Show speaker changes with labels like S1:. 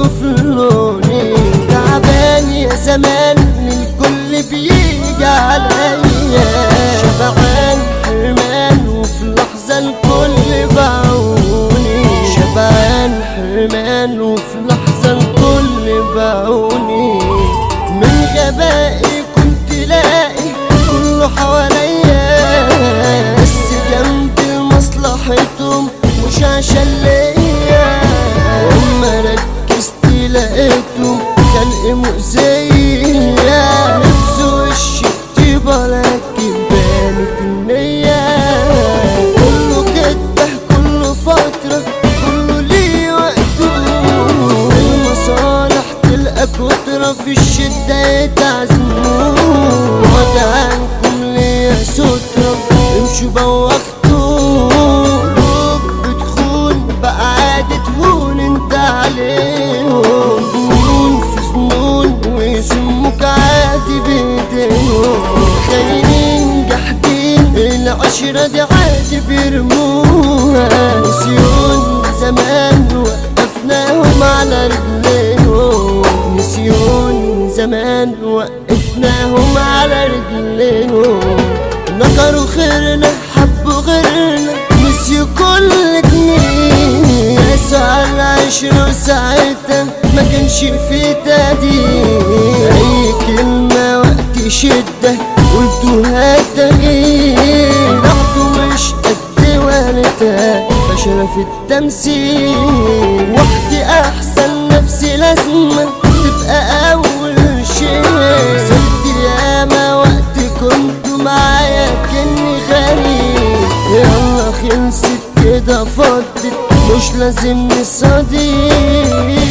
S1: في لوني. تعبان يا زمان الكل بيجي عليا، شبعان حرمان وفي لحظة الكل باعوني. شبعان حرمان وفي لحظة الكل باعوني. من غبائي كنت لاقي كله حواليا، بس جنبي مصلحتهم مش عشان ليا. وأما ركزت لقيتهم خلق مؤذية، لبسوا وشي طيبة لكن بانت النية. كله كده كله فترة كله ليه وقته، المصالح تلقى كترة في الشدة يتعزموه. وعد عنكم ليا سترة امشوا بوقتوا، قلوب بتخون بقى عادة تهون انت عليهم. جنون في سنون ويسموك عادي بايديهم، خاينين جاحدين العشرة دي عادي بيرموها. نسيون زمان وقفناهم على رجليهم، نسيون زمان وقفناهم على رجليهم. نكروا خيرنا حبوا غيرنا نسيوا كل جنيه، قاسوا على العشرة وساعتها ما كانش في تقدير. أي كلمة وقت شدة قلتوها تغيير، رحتوا مش قد والدها فشلة في التمثيل. وحدي أحسن نفسي لازمة تبقى أول شيء. صرت ياما وقت كنتوا معايا كني غريب، يلا خلصت كده فضت مش لازم نصديق.